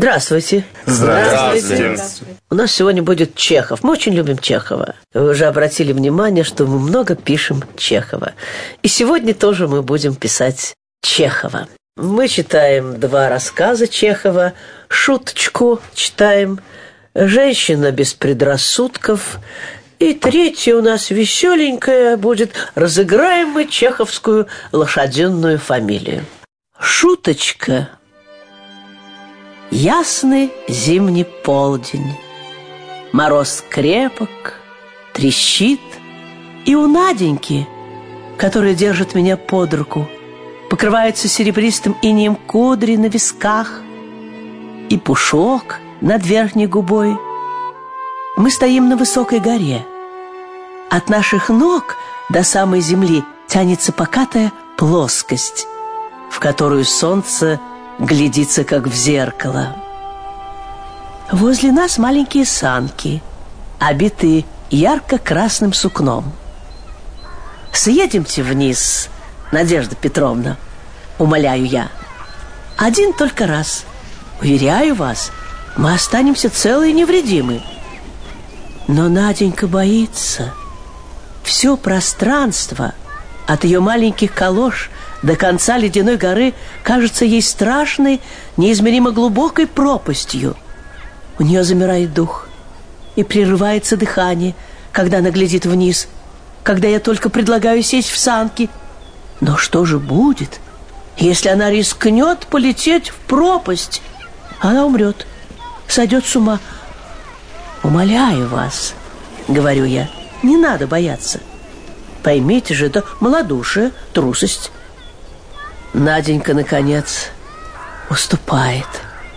Здравствуйте. Здравствуйте. У нас сегодня будет Чехов. Мы очень любим Чехова. Вы уже обратили внимание, что мы много пишем Чехова. И сегодня тоже мы будем писать Чехова. Мы читаем 2 рассказа Чехова, шуточку читаем, «Женщина без предрассудков». И 3 у нас веселенькая будет. Разыграем мы чеховскую лошадиную фамилию. Шуточка. Ясный зимний полдень. Мороз крепок, трещит. И у Наденьки, которая держит меня под руку, покрывается серебристым инеем кудри на висках и пушок над верхней губой. Мы стоим на высокой горе. От наших ног до самой земли тянется покатая плоскость, в которую солнце глядится, как в зеркало. Возле нас маленькие санки, обитые ярко-красным сукном. «Съедемте вниз, Надежда Петровна», — умоляю я. «Один только раз. Уверяю вас, мы останемся целы и невредимы». Но Наденька боится. Все пространство от ее маленьких калош до конца ледяной горы кажется ей страшной, неизмеримо глубокой пропастью. У нее замирает дух и прерывается дыхание, когда она глядит вниз, когда я только предлагаю сесть в санки. Но что же будет, если она рискнет полететь в пропасть? Она умрет, сойдет с ума. «Умоляю вас, — говорю я, — не надо бояться. Поймите же, это малодушие, трусость». Наденька, наконец, уступает.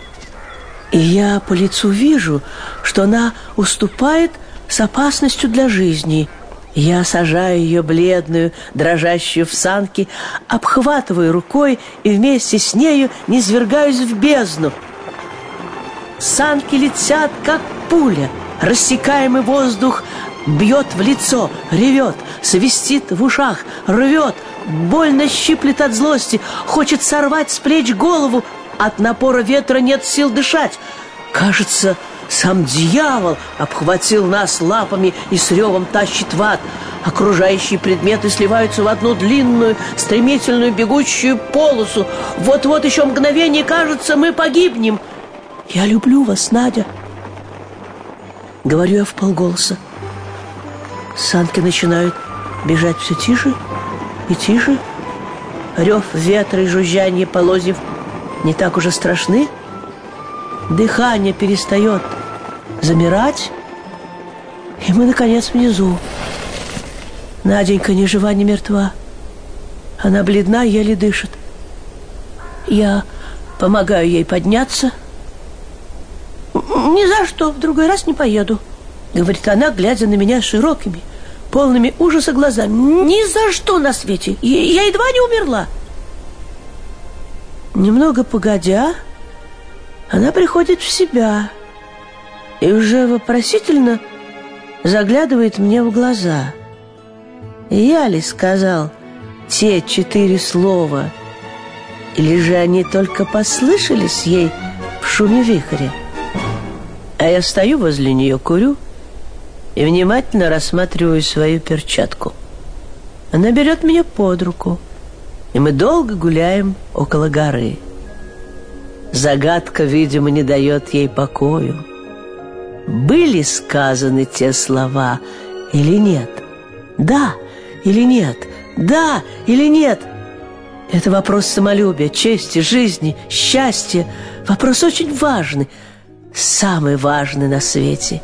И я по лицу вижу, что она уступает с опасностью для жизни. Я сажаю ее бледную, дрожащую в санки, обхватываю рукой и вместе с нею низвергаюсь в бездну. Санки летят, как пуля. Рассекаемый воздух бьет в лицо, ревет, свистит в ушах, рвет, больно щиплет от злости, хочет сорвать с плеч голову. От напора ветра нет сил дышать. Кажется, сам дьявол обхватил нас лапами и с ревом тащит в ад. Окружающие предметы сливаются в одну длинную, стремительную бегущую полосу. Вот-вот еще мгновение, кажется, мы погибнем. «Я люблю вас, Надя», — говорю я вполголоса. Санки начинают бежать все тише и тише. Рев ветра и жужжание полозьев не так уже страшны. Дыхание перестает замирать, и мы, наконец, внизу. Наденька ни жива, ни мертва. Она бледна, еле дышит. Я помогаю ей подняться. «Ни за что, в другой раз не поеду», — говорит она, глядя на меня широкими, полными ужаса глазами. «Ни за что на свете! Я едва не умерла!» Немного погодя, она приходит в себя и уже вопросительно заглядывает мне в глаза. Я ли сказал те 4 слова, или же они только послышались ей в шуме вихря? А я стою возле нее, курю и внимательно рассматриваю свою перчатку. Она берет меня под руку, и мы долго гуляем около горы. Загадка, видимо, не дает ей покою. Были сказаны те слова или нет? Да или нет? Да или нет? Это вопрос самолюбия, чести, жизни, счастья. Вопрос очень важный, самый важный на свете.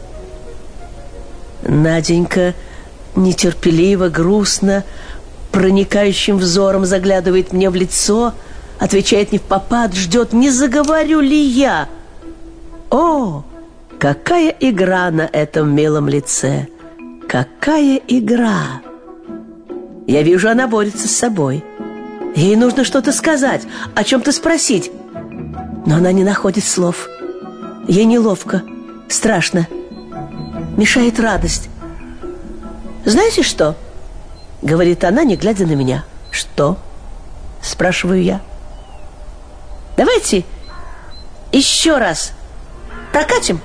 Наденька нетерпеливо, грустно, проникающим взором заглядывает мне в лицо, отвечает невпопад, ждет, не заговорю ли я. О, какая игра на этом милом лице! Какая игра! Я вижу, она борется с собой. Ей нужно что-то сказать, о чем-то спросить. Но она не находит слов. Ей неловко, страшно. Мешает радость. «Знаете что?» — говорит она, не глядя на меня. «Что?» — спрашиваю я. «Давайте Еще раз прокатим?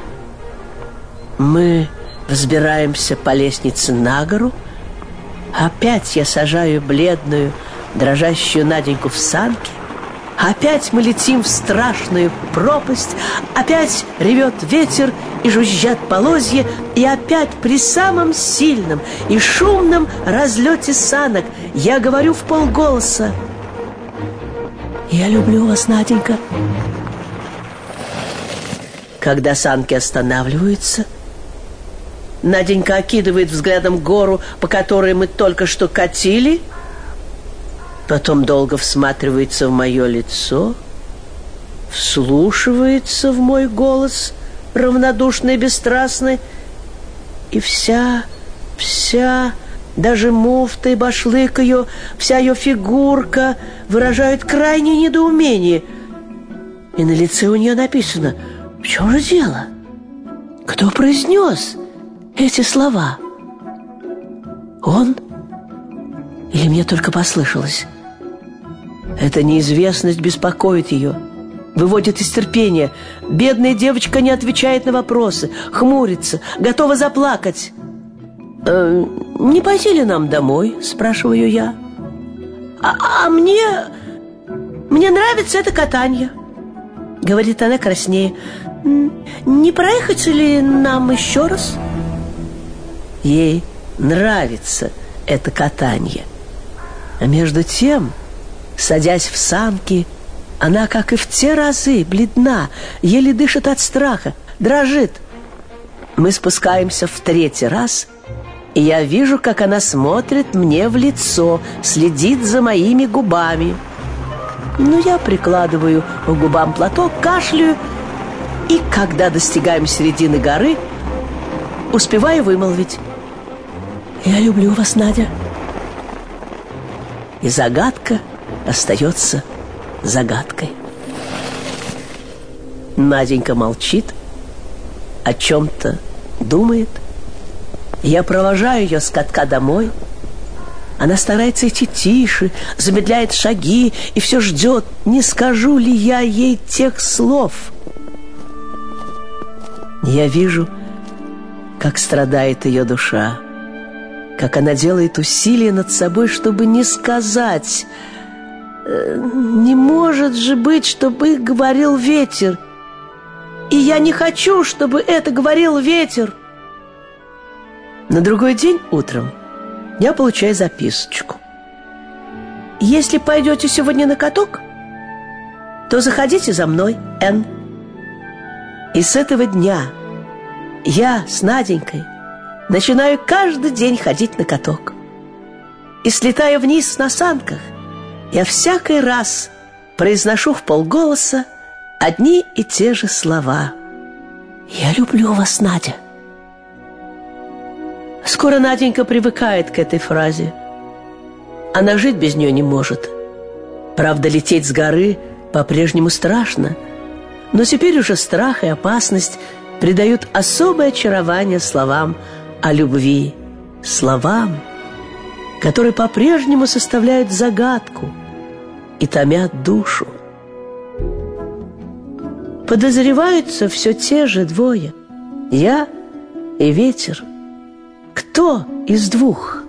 Мы взбираемся по лестнице на гору. Опять я сажаю бледную, дрожащую Наденьку в санки. Опять мы летим в страшную пропасть. Опять ревет ветер и жужжат полозья. И опять при самом сильном и шумном разлете санок я говорю вполголоса: «Я люблю вас, Наденька». Когда санки останавливаются, Наденька окидывает взглядом гору, по которой мы только что катили, потом долго всматривается в мое лицо, вслушивается в мой голос, равнодушный и бесстрастный, и вся, даже муфта и башлык ее, вся ее фигурка выражают крайнее недоумение. И на лице у нее написано: «В чем же дело? Кто произнес эти слова? Он? Или мне только послышалось?» Эта неизвестность беспокоит ее, выводит из терпения. Бедная девочка не отвечает на вопросы, хмурится, готова заплакать. «Не пойти ли нам домой?» – спрашиваю я. Мне нравится это катание», – говорит она краснее. «Не проехать ли нам еще раз?» Ей нравится это катание. А между тем, садясь в санки, она, как и в те разы, бледна, еле дышит от страха, дрожит. Мы спускаемся в третий раз, и я вижу, как она смотрит мне в лицо, следит за моими губами. Но я прикладываю к губам платок, кашляю, и когда достигаем середины горы, успеваю вымолвить: «Я люблю вас, Надя». И загадка остается загадкой. Наденька молчит, о чем-то думает. Я провожаю ее с катка домой. Она старается идти тише, замедляет шаги и все ждет, не скажу ли я ей тех слов. Я вижу, как страдает ее душа, как она делает усилия над собой, чтобы не сказать. Не может же быть, чтобы говорил ветер. И я не хочу, чтобы это говорил ветер. На другой день утром я получаю записочку: «Если пойдете сегодня на каток, то заходите за мной, Н». И с этого дня я с Наденькой начинаю каждый день ходить на каток. И, слетая вниз на санках, я всякий раз произношу вполголоса одни и те же слова: «Я люблю вас, Надя». Скоро Наденька привыкает к этой фразе. Она жить без нее не может. Правда, лететь с горы по-прежнему страшно, но теперь уже страх и опасность придают особое очарование словам о любви, словам, которые по-прежнему составляют загадку и томят душу. Подозреваются все те же двое: я и ветер. Кто из двух?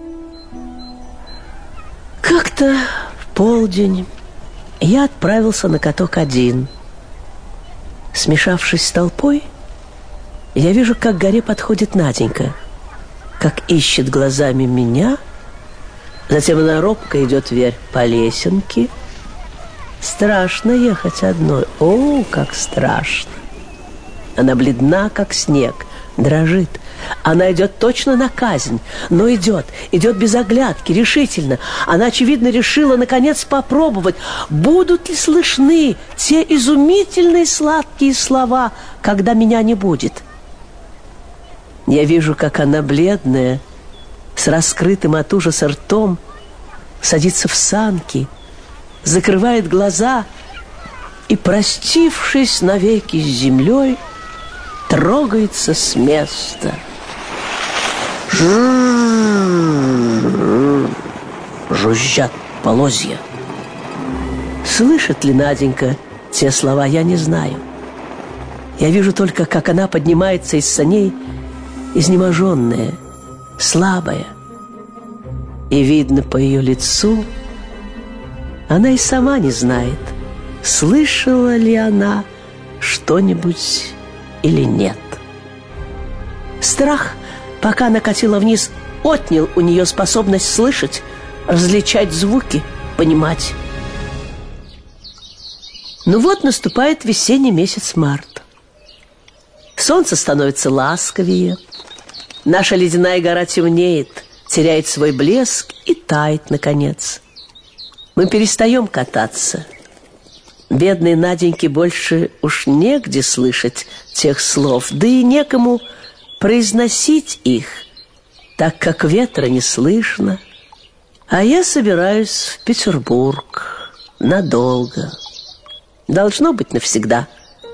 Как-то в полдень я отправился на каток один. Смешавшись с толпой, я вижу, как к горе подходит Наденька, как ищет глазами меня, затем она робко идет вверх по лесенке. Страшно ехать одной, о, как страшно! Она бледна, как снег, дрожит. Она идет точно на казнь, но идет без оглядки, решительно. Она, очевидно, решила, наконец, попробовать, будут ли слышны те изумительные сладкие слова, когда меня не будет. Я вижу, как она, бледная, с раскрытым от ужаса ртом, садится в санки, закрывает глаза и, простившись навеки с землей, трогается с места. Жужжат полозья. Слышит ли Наденька Те слова я не знаю. Я вижу только, как она поднимается из саней, изнеможенная, слабая. И видно по ее лицу, она и сама не знает, слышала ли она что-нибудь или нет. Страх, пока она катила вниз, отнял у нее способность слышать, различать звуки, понимать. Ну вот наступает весенний месяц март. Солнце становится ласковее, наша ледяная гора темнеет, теряет свой блеск и тает, наконец. Мы перестаем кататься. Бедной Наденьке больше уж негде слышать тех слов, да и некому произносить их, так как ветра не слышно. А я собираюсь в Петербург надолго. Должно быть, навсегда.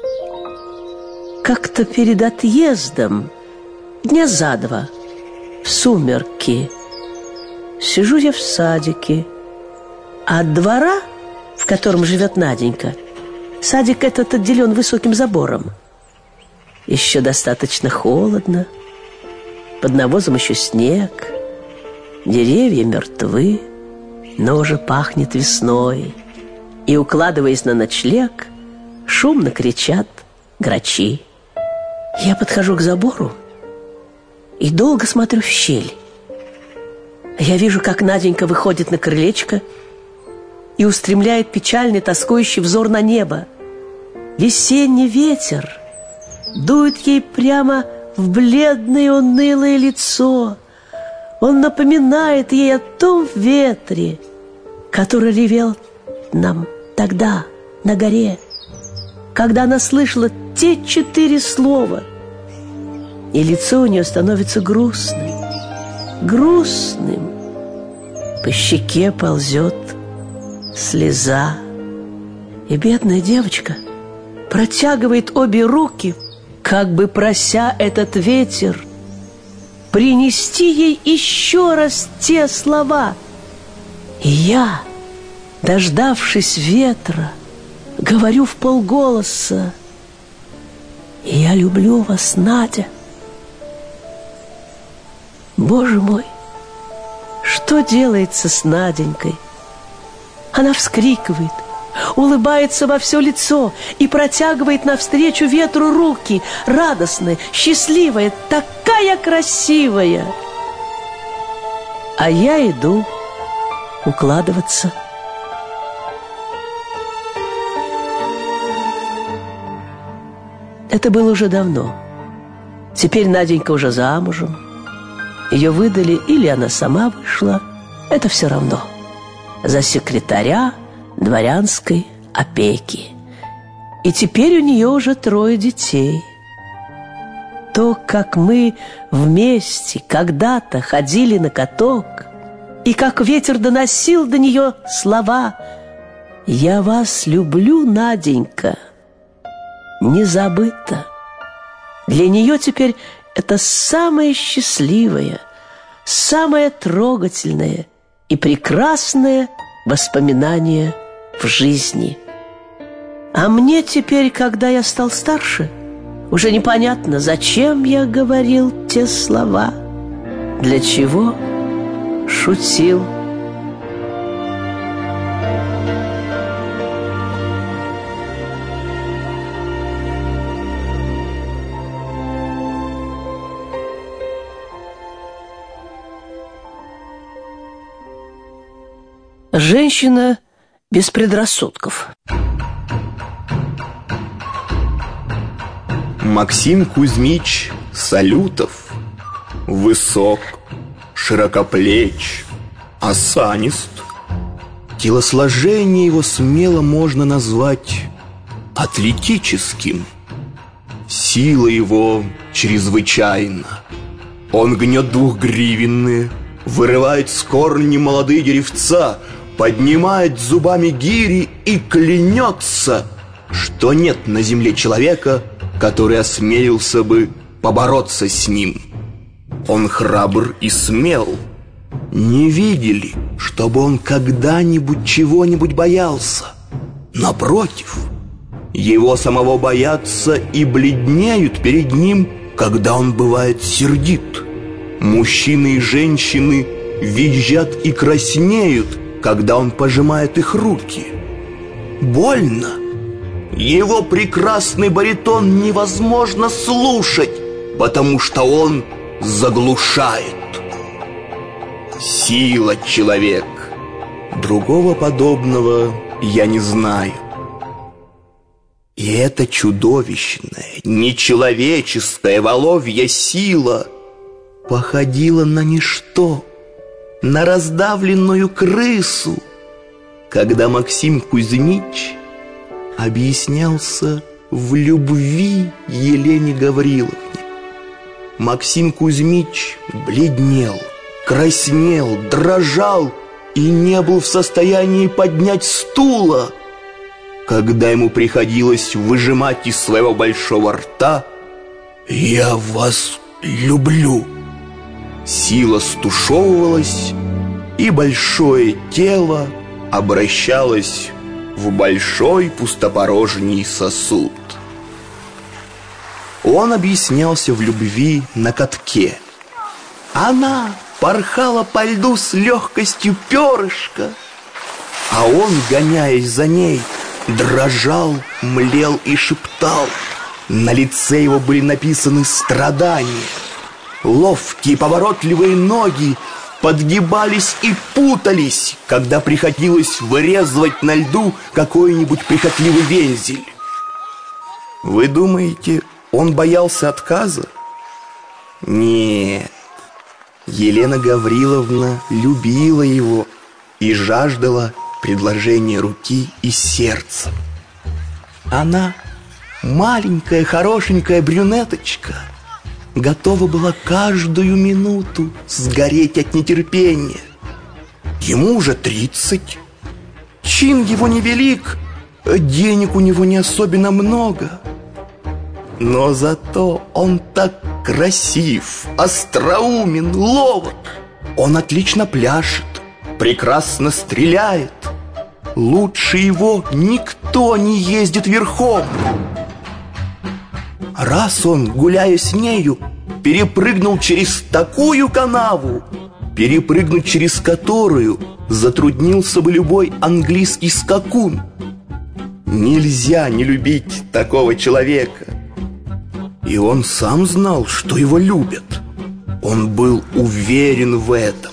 Как-то перед отъездом, дня за два, в сумерки, сижу я в садике, а от двора, в котором живет Наденька, садик этот отделен высоким забором. Еще достаточно холодно, под навозом еще снег, деревья мертвы, но уже пахнет весной. И, укладываясь на ночлег, шумно кричат грачи. Я подхожу к забору и долго смотрю в щель. Я вижу, как Наденька выходит на крылечко и устремляет печальный, тоскующий взор на небо. Весенний ветер дует ей прямо в бледное унылое лицо. Он напоминает ей о том ветре, который ревел нам тогда на горе, когда она слышала те 4 слова. И лицо у нее становится грустным, грустным. По щеке ползет слеза. И бедная девочка протягивает обе руки, как бы прося этот ветер принести ей еще раз те слова. И я, дождавшись ветра, говорю вполголоса: «Я люблю вас, Надя». Боже мой, что делается с Наденькой? Она вскрикивает, улыбается во все лицо и протягивает навстречу ветру руки, радостная, счастливая, такая красивая. А я иду укладываться. Это было уже давно. Теперь Наденька уже замужем. Ее выдали или она сама вышла, это все равно. За секретаря дворянской опеки. И теперь у нее уже 3 детей. То, как мы вместе когда-то ходили на каток, и как ветер доносил до нее слова «Я вас люблю, Наденька», не забыто. Для нее теперь это самое счастливое, самое трогательное и прекрасное воспоминание в жизни. А мне теперь, когда я стал старше, уже непонятно, зачем я говорил те слова, для чего шутил. Женщина без предрассудков. Максим Кузьмич Салютов высок, широкоплеч, осанист. Телосложение его смело можно назвать атлетическим. Сила его чрезвычайна. Он гнет двухгривенные, вырывает с корня молодые деревца, поднимает зубами гири и клянется, что нет на земле человека, который осмелился бы побороться с ним. Он храбр и смел. Не видели, чтобы он когда-нибудь чего-нибудь боялся. Напротив, Его самого боятся и бледнеют перед ним, когда он бывает сердит. Мужчины и женщины визжат и краснеют, когда он пожимает их руки. Больно. Его прекрасный баритон невозможно слушать, потому что он заглушает. Сила человек. Другого подобного я не знаю. И эта чудовищная, нечеловеческая воловья сила походила на ничто, на раздавленную крысу, когда Максим Кузьмич объяснялся в любви Елене Гавриловне. Максим Кузьмич бледнел, краснел, дрожал и не был в состоянии поднять стула, когда ему приходилось выжимать из своего большого рта «Я вас люблю». Сила стушевывалась, и большое тело обращалось в большой пустопорожний сосуд. Он объяснялся в любви на катке. Она порхала по льду с легкостью перышка, а он, гоняясь за ней, дрожал, млел и шептал. На лице его были написаны страдания. Ловкие поворотливые ноги подгибались и путались, когда приходилось вырезывать на льду какой-нибудь прихотливый вензель. Вы думаете, он боялся отказа? Нет. Елена Гавриловна любила его и жаждала предложения руки и сердца. Она, маленькая хорошенькая брюнеточка, готова была каждую минуту сгореть от нетерпения. Ему уже 30, чин его невелик, денег у него не особенно много. Но зато он так красив, остроумен, ловок. Он отлично пляшет, прекрасно стреляет. Лучше его никто не ездит верхом. Раз он, гуляя с нею, перепрыгнул через такую канаву, перепрыгнуть через которую затруднился бы любой английский скакун. Нельзя не любить такого человека. И он сам знал, что его любят. Он был уверен в этом.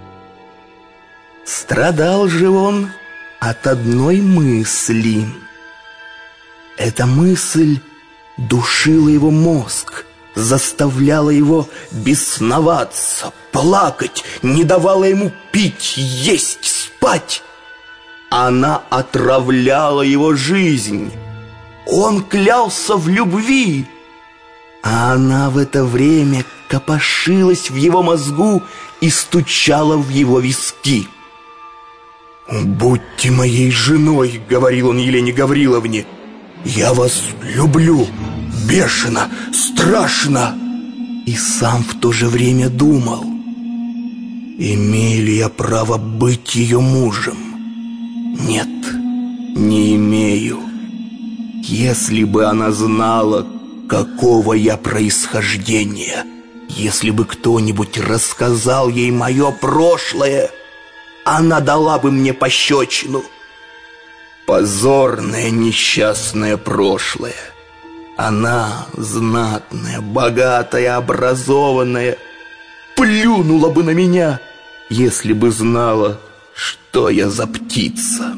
Страдал же он от одной мысли. Эта мысль душила его мозг, заставляла его бесноваться, плакать, не давала ему пить, есть, спать. Она отравляла его жизнь. Он клялся в любви, а она в это время копошилась в его мозгу и стучала в его виски. «Будьте моей женой», — говорил он Елене Гавриловне. «Я вас люблю, бешено, страшно». И сам в то же время думал: имею ли я право быть ее мужем? Нет, не имею. Если бы она знала, какого я происхождения, если бы кто-нибудь рассказал ей мое прошлое, она дала бы мне пощечину. Позорное несчастное прошлое. Она, знатная, богатая, образованная, плюнула бы на меня, если бы знала, что я за птица.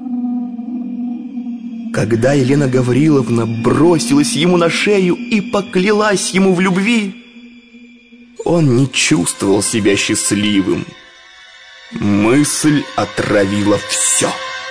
Когда Елена Гавриловна бросилась ему на шею и поклялась ему в любви, он не чувствовал себя счастливым. Мысль отравила все.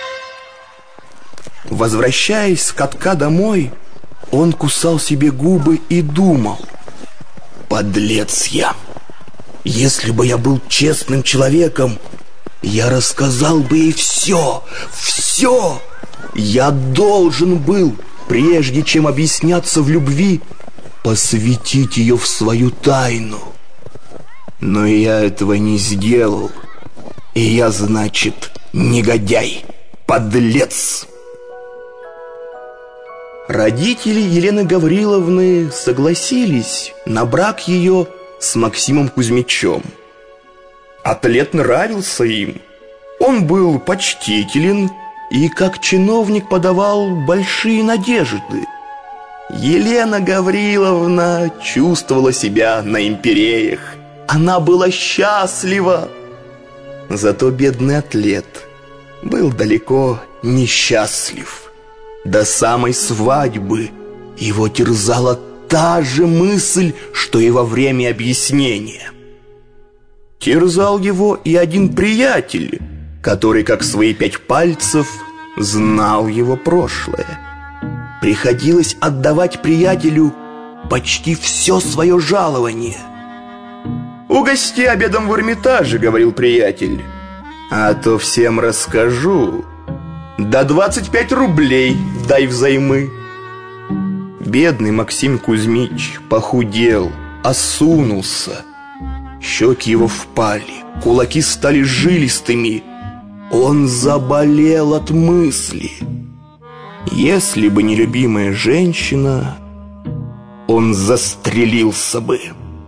Возвращаясь с катка домой, он кусал себе губы и думал: подлец я! Если бы я был честным человеком, я рассказал бы ей все, все. Я должен был, прежде чем объясняться в любви, посвятить ее в свою тайну. Но я этого не сделал, и я, значит, негодяй, подлец. Родители Елены Гавриловны согласились на брак ее с Максимом Кузьмичем. Атлет нравился им. Он был почтителен и как чиновник подавал большие надежды. Елена Гавриловна чувствовала себя на империях. Она была счастлива. Зато бедный атлет был далеко несчастлив. До самой свадьбы его терзала та же мысль, что и во время объяснения. Терзал его и один приятель, который, как свои 5 пальцев, знал его прошлое. Приходилось отдавать приятелю почти все свое жалование. «Угости обедом в Эрмитаже», — говорил приятель, «а то всем расскажу. Да 25 рублей дай взаймы». Бедный Максим Кузьмич похудел, осунулся. Щеки его впали, кулаки стали жилистыми. Он заболел от мысли. Если бы не любимая женщина, он застрелился бы.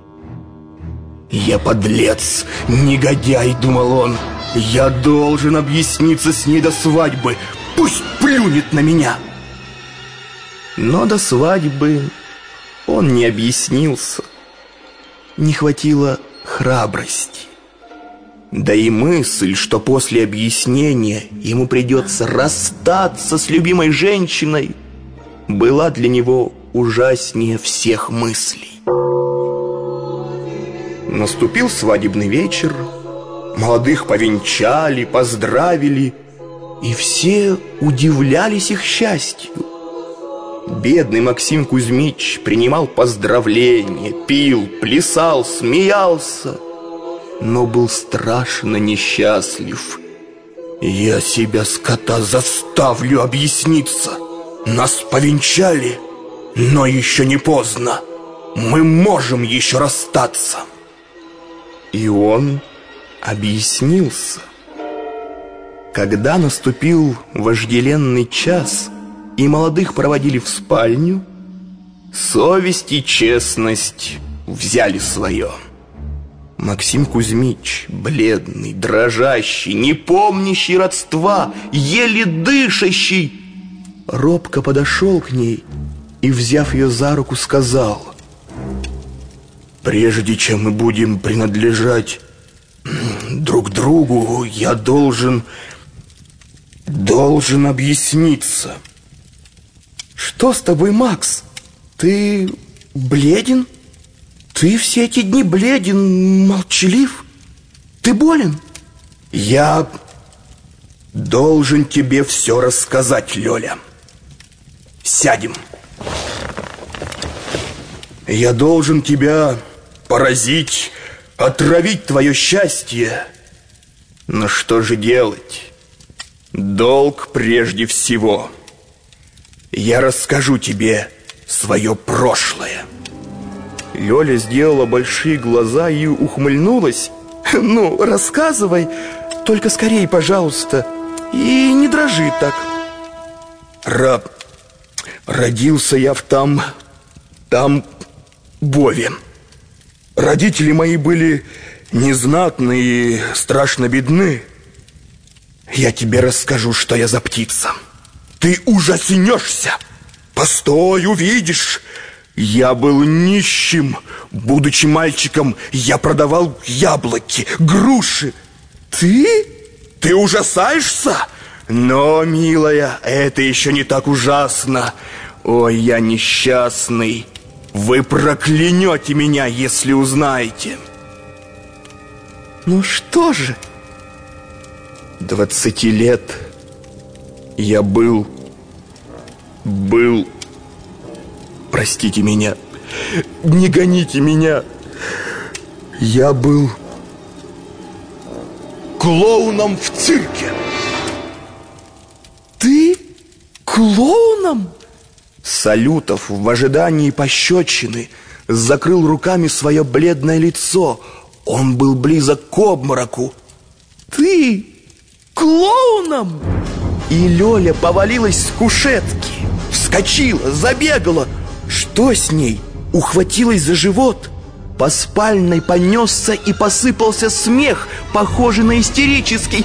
«Я подлец, негодяй», — думал он. «Я должен объясниться с ней до свадьбы. Пусть плюнет на меня». Но до свадьбы он не объяснился. Не хватило храбрости. Да и мысль, что после объяснения ему придется расстаться с любимой женщиной, была для него ужаснее всех мыслей. Наступил свадебный вечер. Молодых повенчали, поздравили, и все удивлялись их счастью. Бедный Максим Кузьмич принимал поздравления, пил, плясал, смеялся, но был страшно несчастлив. «Я себя, скота, заставлю объясниться. Нас повенчали, но еще не поздно. Мы можем еще расстаться». И он объяснился. Когда наступил вожделенный час и молодых проводили в спальню, совесть и честность взяли свое. Максим Кузьмич, бледный, дрожащий, не помнящий родства, еле дышащий, робко подошел к ней и, взяв ее за руку, сказал: «Прежде чем мы будем принадлежать друг другу, я должен объясниться». «Что с тобой, Макс? Ты бледен? Ты все эти дни бледен, молчалив? Ты болен?» «Я должен тебе все рассказать, Лёля. Сядем. Я должен тебя поразить, отравить твое счастье. Но что же делать? Долг прежде всего. Я расскажу тебе свое прошлое». Лёля сделала большие глаза и ухмыльнулась. «Ну, рассказывай, только скорей, пожалуйста, и не дрожи так». Родился я в там Бове. Родители мои были незнатны и страшно бедны. Я тебе расскажу, что я за птица. Ты ужаснешься. Постой, увидишь. Я был нищим. Будучи мальчиком, я продавал яблоки, груши. Ты ужасаешься? Но, милая, это еще не так ужасно. Ой, я несчастный. Вы проклянете меня, если узнаете. Ну что же? 20 лет я был, простите меня, не гоните меня. Я был клоуном в цирке. Ты клоуном? Салютов в ожидании пощечины закрыл руками свое бледное лицо. Он был близок к обмороку. Ты клоуном? И Лёля повалилась с кушетки. Вскочила, забегала. Что с ней? Ухватилась за живот. По спальной понесся и посыпался смех, похожий на истерический.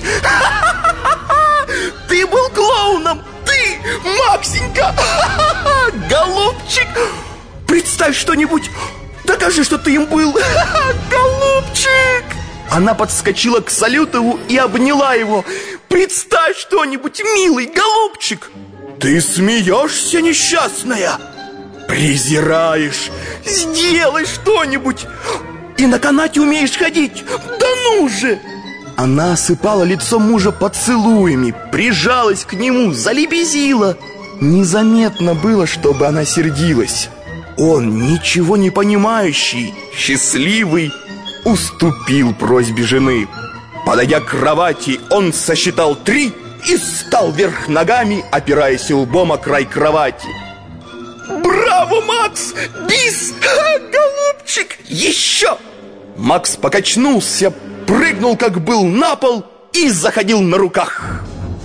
Ты был клоуном! Ты, Максенька! Голубчик! Представь что-нибудь! Докажи, что ты им был! Голубчик! Она подскочила к Салютову и обняла его. Представь что-нибудь, милый голубчик! Ты смеешься, несчастная? Презираешь! Сделай что-нибудь! И на канате умеешь ходить! Да ну же! Она осыпала лицо мужа поцелуями, прижалась к нему, залебезила. Незаметно было, чтобы она сердилась. Он, ничего не понимающий, счастливый, уступил просьбе жены. Подойдя к кровати, он сосчитал 3 и встал вверх ногами, опираясь лбом о край кровати. «Браво, Макс! Бис! Голубчик! Еще!» Макс покачнулся, прыгнул, как был, на пол и заходил на руках.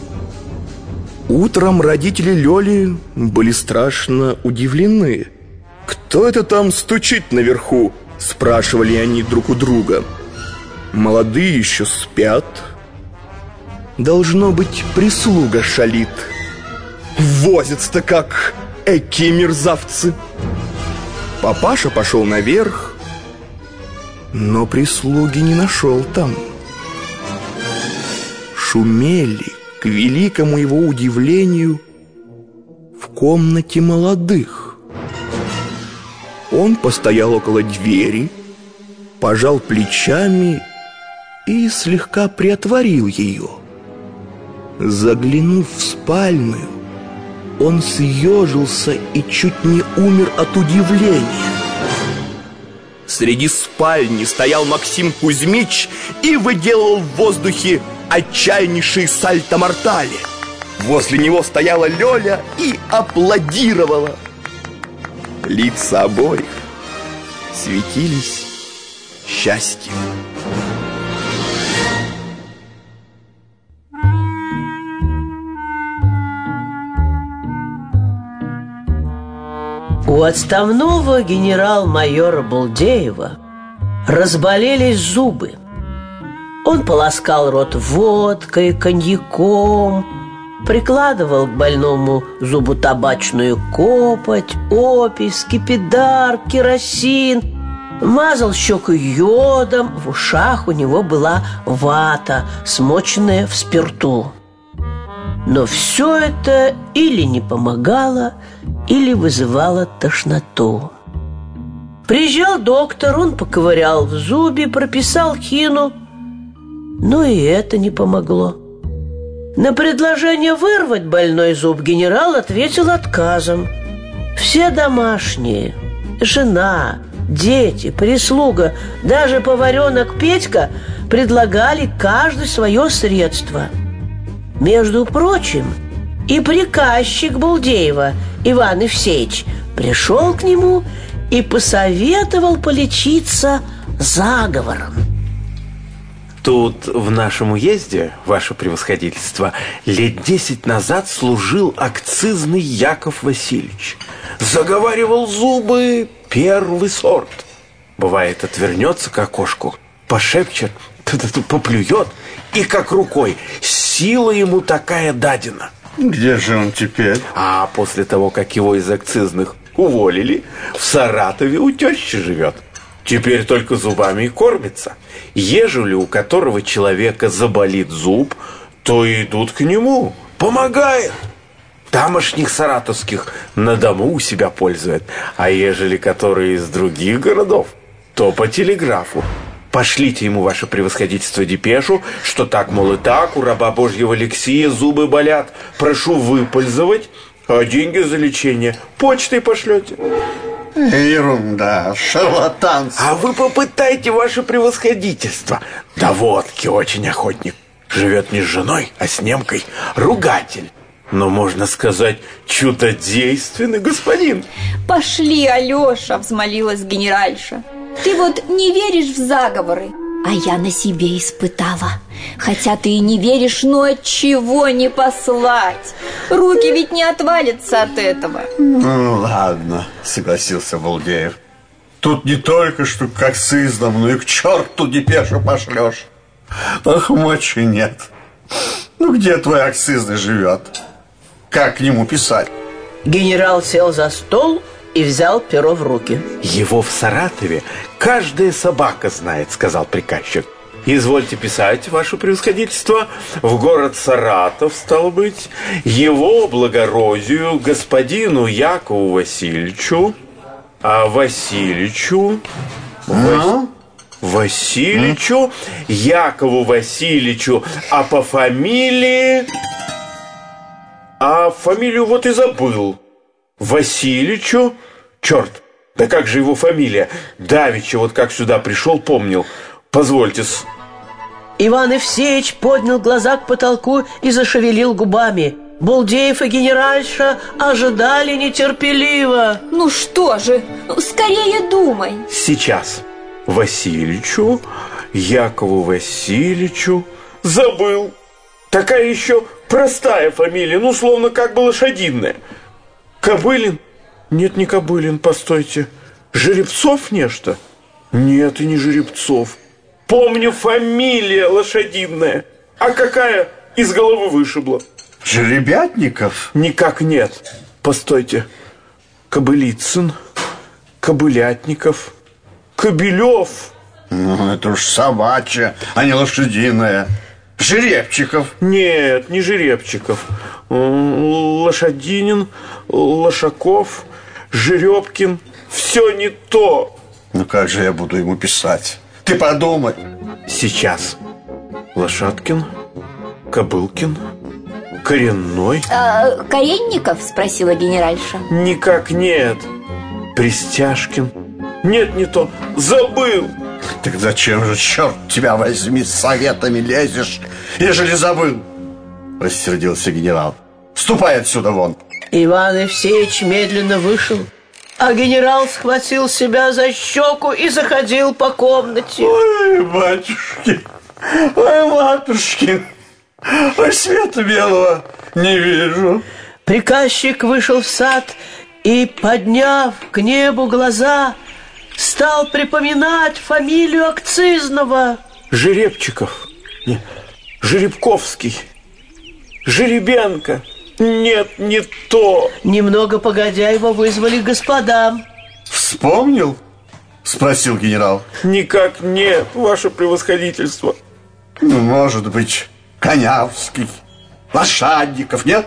Утром родители Лёли были страшно удивлены. «Кто это там стучит наверху?» — спрашивали они друг у друга. «Молодые еще спят. Должно быть, прислуга шалит. Возятся-то как экие мерзавцы». Папаша пошел наверх, но прислуги не нашел там. Шумели, к великому его удивлению, в комнате молодых. Он постоял около двери, пожал плечами и слегка приотворил ее. Заглянув в спальню, он съежился и чуть не умер от удивления. Среди спальни стоял Максим Кузьмич и выделывал в воздухе отчаяннейший сальто-мортале. Возле него стояла Лёля и аплодировала. Лица обоих светились счастьем. У отставного генерал-майора Булдеева разболелись зубы. Он полоскал рот водкой, коньяком, прикладывал к больному зубу табачную копоть, опись, скипидар, керосин, мазал щеку йодом, в ушах у него была вата, смоченная в спирту. Но все это или не помогало, или вызывало тошноту. Приезжал доктор, он поковырял в зубе, прописал хину, но и это не помогло. На предложение вырвать больной зуб генерал ответил отказом. Все домашние, жена, дети, прислуга, даже поваренок Петька предлагали каждый свое средство. Между прочим, и приказчик Булдеева Иван Евсеевич пришел к нему и посоветовал полечиться заговором. Тут в нашем уезде, ваше превосходительство, лет 10 назад служил акцизный Яков Васильевич. Заговаривал зубы первый сорт. Бывает, отвернется к окошку, пошепчет, поплюет, и как рукой. Сила ему такая дадена. Где же он теперь? А после того, как его из акцизных уволили, в Саратове у тещи живет. Теперь только зубами и кормится. Ежели у которого человека заболит зуб, то идут к нему, помогает. Тамошних саратовских на дому у себя пользует. А ежели которые из других городов, то по телеграфу. Пошлите ему, ваше превосходительство, депешу, что так, мол, и так, у раба Божьего Алексея зубы болят. Прошу выпользовать, а деньги за лечение почтой пошлете. Ерунда, шарлатанство. А вы попытайте, ваше превосходительство. Да водки очень охотник. Живет не с женой, а с немкой. Ругатель. Но, можно сказать, чудодейственный господин. Пошли, Алеша, взмолилась генеральша. Ты вот не веришь в заговоры, а я на себе испытала. Хотя ты и не веришь, но от чего не послать? Руки ведь не отвалятся от этого. Ну, ладно, согласился Булдеев. Тут не только что как сызнам, но и к черту депешу пошлешь. Ах, мочи нет. Ну, где твой акцизный живет? Как к нему писать? Генерал сел за стол и взял перо в руки. Его в Саратове каждая собака знает, сказал приказчик. Извольте писать, ваше превосходительство, в город Саратов, стало быть, его благородию, господину Якову Васильевичу, Васильевичу, Якову Васильевичу, а по фамилии... А фамилию вот и забыл. Васильевичу... Черт, да как же его фамилия? Давича, вот как сюда пришел, помнил. Позвольте-с. Иван Евсеич поднял глаза к потолку и зашевелил губами. Булдеев и генеральша ожидали нетерпеливо. Ну что же, скорее думай. Сейчас. Васильевичу, Якову Васильевичу. Забыл. Такая еще простая фамилия, ну, словно как бы лошадиная. Кобылин? Нет, не Кобылин, постойте. Жеребцов нечто? Нет, и не Жеребцов. Помню, фамилия лошадиная. А какая из головы вышибла? Жеребятников? Никак нет. Постойте. Кобылицын, Кобылятников, Кобелев. Ну, это уж собачья, а не лошадиная. Жеребчиков? Нет, не Жеребчиков. Лошадинин, Лошаков, Жеребкин. Все не то. Ну, как же я буду ему писать? Ты подумай. Сейчас. Лошадкин, Кобылкин, Коренной. Каренников? Спросила генеральша. Никак нет. Пристяжкин. Нет, не то. Забыл. Так зачем же, черт тебя возьми, с советами лезешь, ежели забыл? Рассердился генерал. Ступай отсюда вон. Иван Евсеич медленно вышел, а генерал схватил себя за щеку и заходил по комнате. Ой, батюшки, ой, матушки, ой, света белого не вижу. Приказчик вышел в сад и, подняв к небу глаза, стал припоминать фамилию акцизного. Жеребчиков. Нет, Жеребковский. Жеребенко. Нет, не то. Немного погодя, его вызвали к господам. Вспомнил? Спросил генерал. Никак нет, ваше превосходительство. Ну, может быть, Конявский, Лошадников, нет?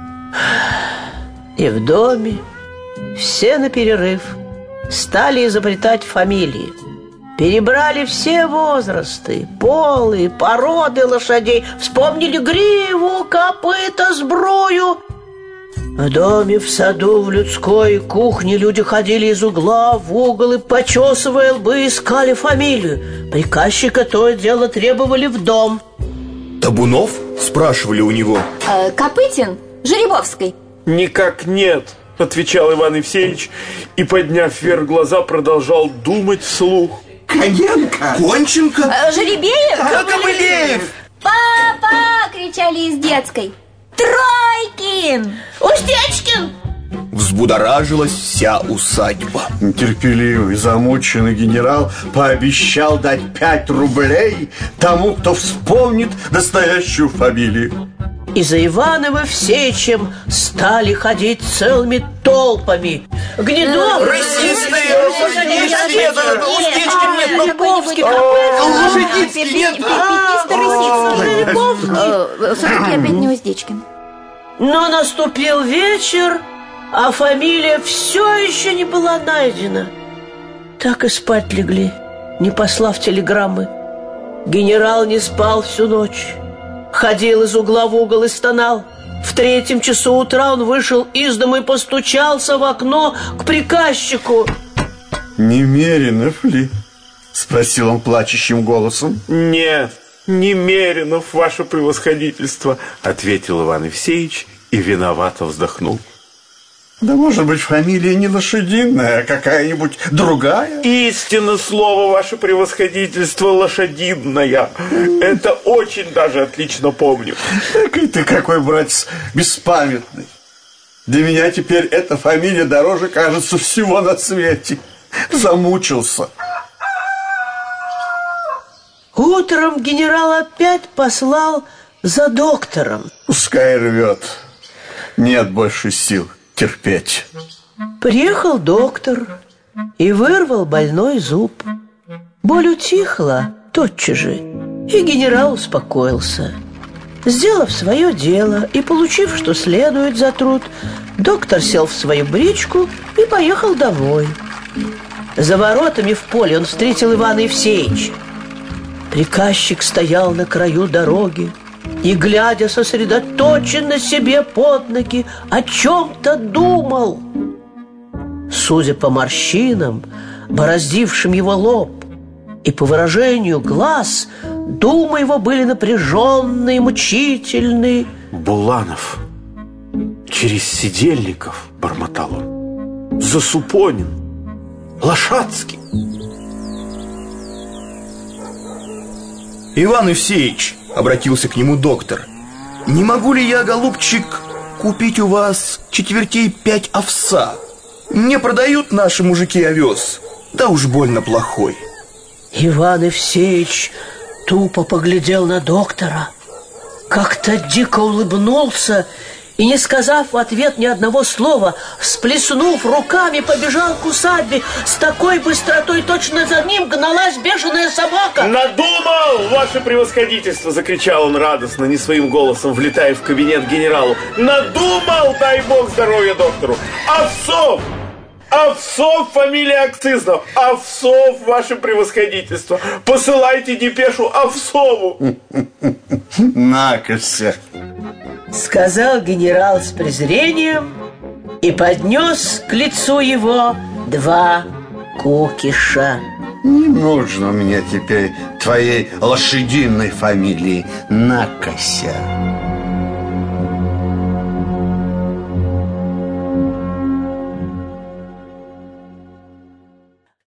И в доме все на перерыв стали изобретать фамилии. Перебрали все возрасты, полы, породы лошадей. Вспомнили гриву, копыта, сбрую. В доме, в саду, в людской кухне люди ходили из угла в угол и, почесывая лбы, искали фамилию. Приказчика то и дело требовали в дом. Табунов? Спрашивали у него. Копытин? Жеребовской? Никак нет, отвечал Иван Евсеевич и, подняв вверх глаза, продолжал думать вслух. Коненко? Конченко? Жеребеев? Кобылеев? Папа! Кричали из детской. Тройкин! Уздечкин! Взбудоражилась вся усадьба. Терпеливый, замученный генерал пообещал дать 5 рублей тому, кто вспомнит настоящую фамилию. И за Иваном Евсеичем стали ходить целыми толпами. Гнедов, Рысистые, Уздечкин нет, Поповский, Лошадицкий нет. Все-таки опять не Уздечкин. Но наступил вечер, а фамилия все еще не была найдена. Так и спать легли, не послав телеграммы. Генерал не спал всю ночь. Ходил из угла в угол и стонал. В 3 часу утра он вышел из дома и постучался в окно к приказчику. Немеренов ли? Спросил он плачущим голосом. Нет, Немеренов, ваше превосходительство, ответил Иван Евсеич и виновато вздохнул. Да может быть, фамилия не лошадиная, а какая-нибудь другая? Истинно слово, ваше превосходительство, лошадиная. Это очень даже отлично помню. Ты какой, братец, беспамятный. Для меня теперь эта фамилия дороже, кажется, всего на свете. Замучился. Утром генерал опять послал за доктором. Пускай рвет. Нет больше сил терпеть. Приехал доктор и вырвал больной зуб. Боль утихла тотчас же, и генерал успокоился. Сделав свое дело и получив, что следует за труд, доктор сел в свою бричку и поехал домой. За воротами в поле он встретил Ивана Евсеевича. Приказчик стоял на краю дороги и, глядя сосредоточенно себе под ноги, о чем-то думал. Судя по морщинам, бороздившим его лоб, и по выражению глаз, думы его были напряженные и мучительные. Буланов, через Сидельников, бормотал он, Засупонин, Лошадский. Иван Евсеевич, обратился к нему доктор, не могу ли я, голубчик, купить у вас четвертей 5 овса? Не продают наши мужики овес, да уж больно плохой. Иван Евсеевич тупо поглядел на доктора, как-то дико улыбнулся и, не сказав в ответ ни одного слова, всплеснув руками, побежал к усадьбе. С такой быстротой точно за ним гналась бешеная собака. «Надумал, ваше превосходительство!» — закричал он радостно, не своим голосом, влетая в кабинет генералу. «Надумал, дай бог здоровья доктору! Овсов! Овсов, фамилия акцизна! Овсов, ваше превосходительство! Посылайте депешу Овсову!» Накося! Сказал генерал с презрением и поднес к лицу его 2 кукиша. Не нужно мне теперь твоей лошадиной фамилии. Накося!